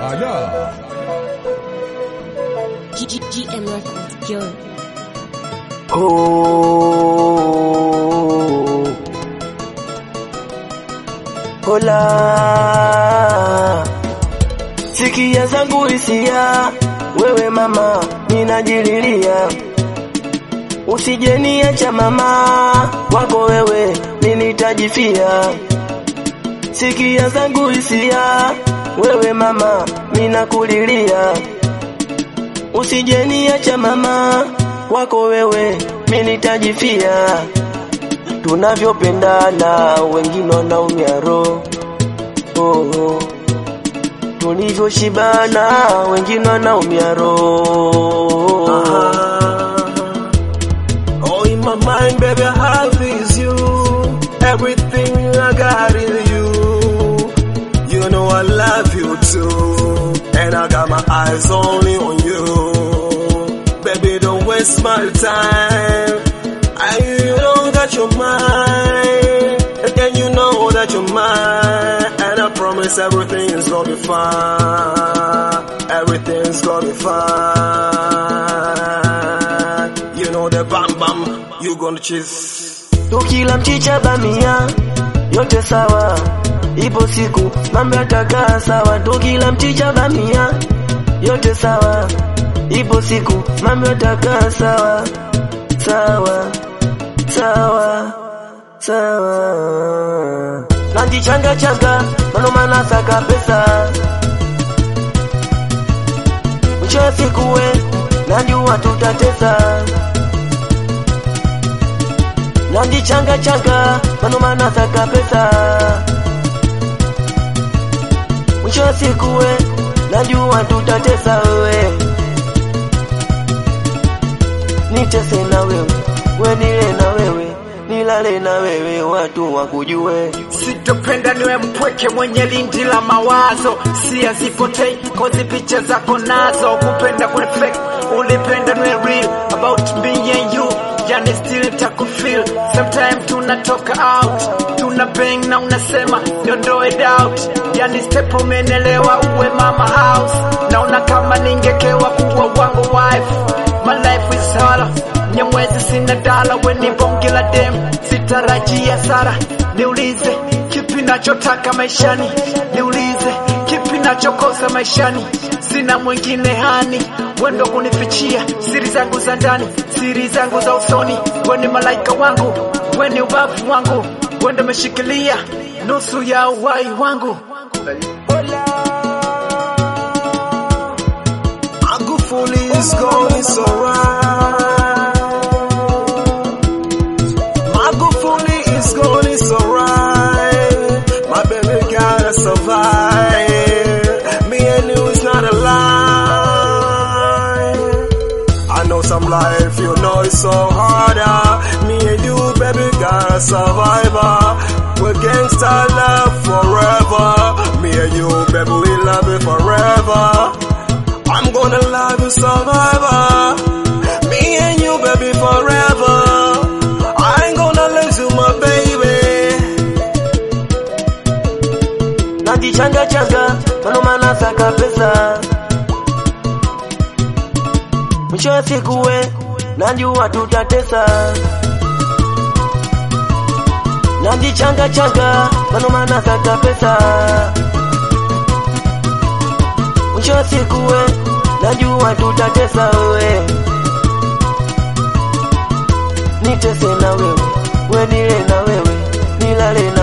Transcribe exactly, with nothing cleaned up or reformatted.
Ada. G G G M Records, yo. Oh, hola, sikia zangu hisia, wewe mama, ninajililia. Usije niacha mama, wako wewe, ninitajifia. Sikia zangu hisia, wewe mama, ninakulilia. Usije niacha mama, wako wewe, ninitajifia. Tunavyopendana, wengine wanaumia roho. Oh, oh. Tulivyoshibana, wengine wanaumia roho. Oh, in my mind, baby, I have is you. Everything I got is you. You know I love you too. And I got my eyes only on you. Baby, don't waste my time. I you know that you're mine. And you know that you're mine. And I promise everything is gonna be fine. Everything's gonna be fine. You know the bam bam, you gonna chase. Tukila mchicha bamia, yote sawa. Ipo siku, mambo yatakaa sawa. Tukila mchicha bamia, yote sawa. Ipo siku, mambo yatakaa sawa. Sawa, sawa, sawa. Najichanga changa, mano mana saka pesa. Mwisho wa siku we, najua tutatesa. Najichanga changa, mano mana saka pesa. Mwisho wa siku we, najua tutatesa we. Nitese na wewe, we nile na wewe, nilale na wewe, watu wakujue. Sitopenda niwe mpweke mwenye lindi la mawazo. Sia zipotei, kozi picha zako nazo. Kupenda kune fake, ulipenda niwe real. About me and you, yani still takufeel. Sometime tunatoka out, tuna bang na unasema niondoe doubt. Yani step umenelewa uwe mama house. Naona kama ningekewa kuwa wangu wife. My life is hard, nyamwezi sina dala. Weni bongi la dem, sitarajia sara. Niulize, kipi nachotaka maishani. Niulize, kipi nachokosa maishani. Sina mwingine hani, wendo kunifichia siri zangu za ndani, siri zangu za usoni. Weni malaika wangu, weni ubavu wangu. Wendo meshikilia, nusu ya uhai wangu. Magufuli is gone, it's alright. Magufuli is gone, it's alright. My baby gotta survive. Me and you is not a lie. I know some life, you know it's so harder. Me and you, baby, gotta survive. We're gangsta love forever. Me and you, baby, we love it forever. I'm gonna love you survivor. Me and you, baby, forever. I ain't gonna lose you, my baby. Najichanga changa, mano mana saka pesa. Mwisho wa siku we, najua tutatesa. Najichanga changa, mano mana saka pesa. Mwisho wa siku we, najua tutatesa we. Nitese na wewe, we nile na wewe, nilale na